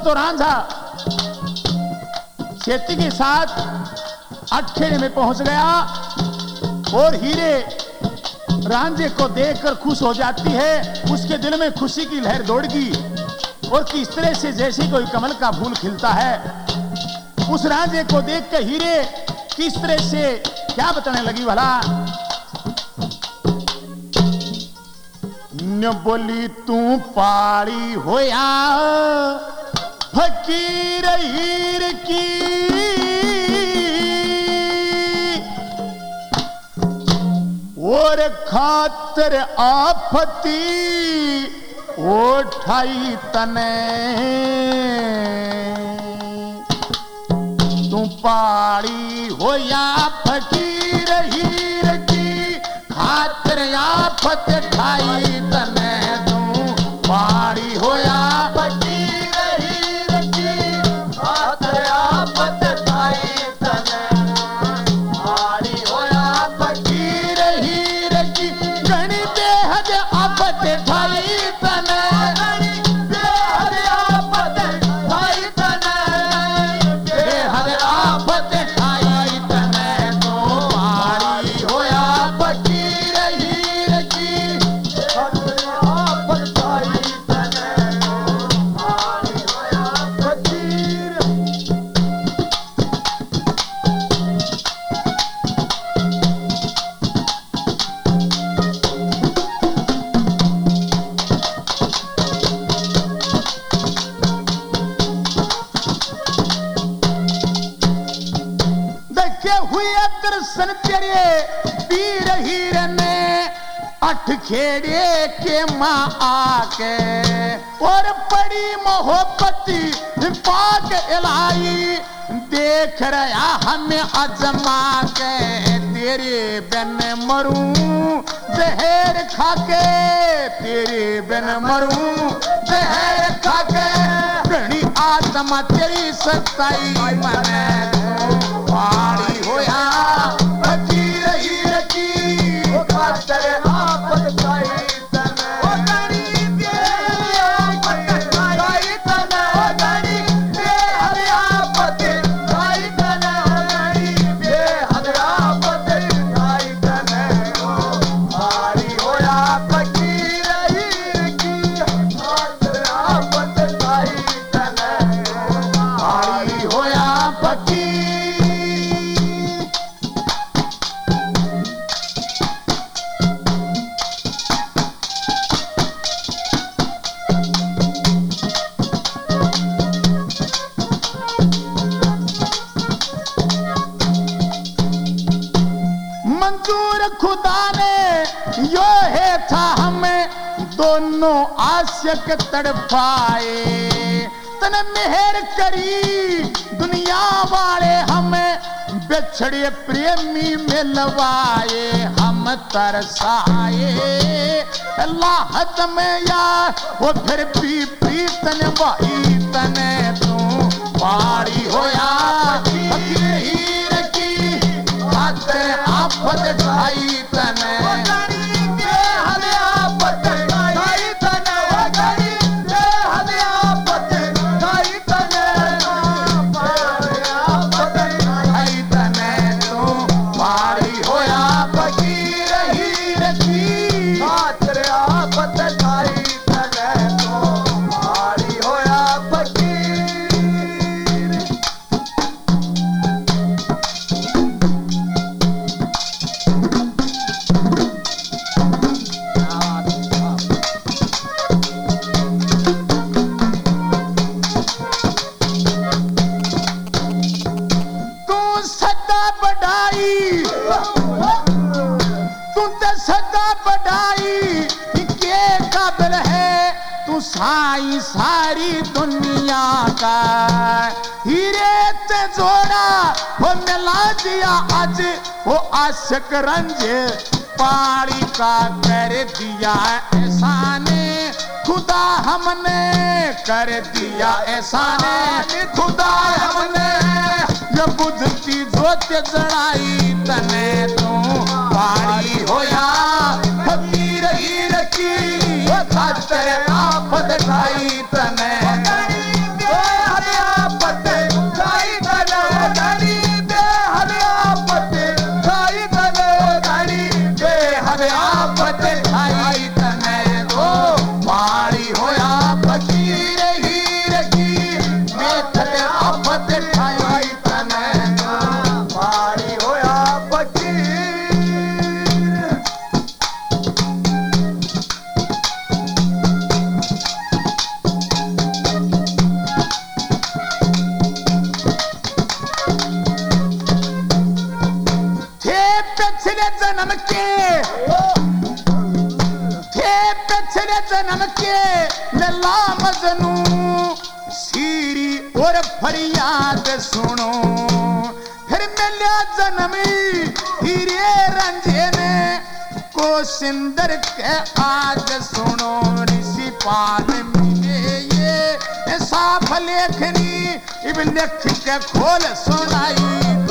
तो रांझा खेती के साथ अटखेड़े में पहुंच गया और हीरे रांझे को देखकर खुश हो जाती है। उसके दिल में खुशी की लहर दौड़ गई और किस तरह से जैसे कोई कमल का फूल खिलता है, उस रांझे को देख कर हीरे किस तरह से क्या बताने लगी भला। न बोली तू पाड़ी होया फकीर हीर की, और खातर आफती उठाई तने, तू पाड़ी होया फकीर हीर की, खातर आफत ठाई तने, तू पाड़ी होया फकीर हीर की, खातर आफत ठाई तने, पाड़ी होया फकीर हीर की, गणी बेहद आफत ठाई तने, बेहद आफत ठाई तने, बेहद आफत ठाई तने, तो पाड़ी होया फकीर हीर की, खातर आफत ठाई तने, पाड़ी होया फकीर। देखे हुए दर्शन तेरे पीर हीर ने, अटखेड़े के माँ आके, और बड़ी मोहब्बती पाक इलाही, देख रहा हमें अजमा के, तेरे बिन मरूं जहर खाके, तेरे बिन मरूं जहर खाके, घनी आत्मा तेरी सच्चाई मने, पाड़ी होया फकीर हीर की, वो खातर आफत ठाई तने, वो गणी बेहद ठाई तने, वो गणी बेहद आफत ठाई तने, वो गणी बेहद आफत ठाई तने, पाड़ी होया फकीर हीर की, खातर आफत ठाई तने, पाड़ी होया फकीर। मंजूर खुदा ने यो है था हमें दोनों आशिक तड़पाए, तने मेहर करी दुनिया वाले हमें बिछड़े प्रेमी मिलवाए, हम तरसाए लाहत में यार, वो फिर भी प्रीतन वाई तने, तू पाड़ी होया फकीर हीर की, खातर आफत ठाई तने, बेहद आफत ठाई तने, बेहद आफत ठाई तने, बेहद आफत ठाई तने, तू पाड़ी होया फकीर हीर की, खातर आफत ठाई तने, तू पाड़ी होया फकीर। तू सदा बढ़ाई, तू तो सदा बढ़ाई के काबिल है, तू साई सारी दुनिया का, हीरे ते जोड़ा वो मिला दिया आज, वो आशिक रंजे पाड़ी का कर दिया एहसाने, खुदा हमने कर दिया एहसाने, खुदा हमने ये बुझती जोत जड़ाई तने, तू पाड़ी होया फकीर हीर की, खातर आफत ठाई तने, अब आफत ठाई तने दो मारी होया फकीर हीर की मेथर आफत ठाई तने दो मारी होया फकीर। पिछले जन्म के लला मजनू सीरी और फरियाद सुनो फिर मिला जन्मी हीरे रंजे ने को सिंदर के आज सुनो ऋषि पाद मिले ये साफ लेखनी इब लिख के खोल सुनाई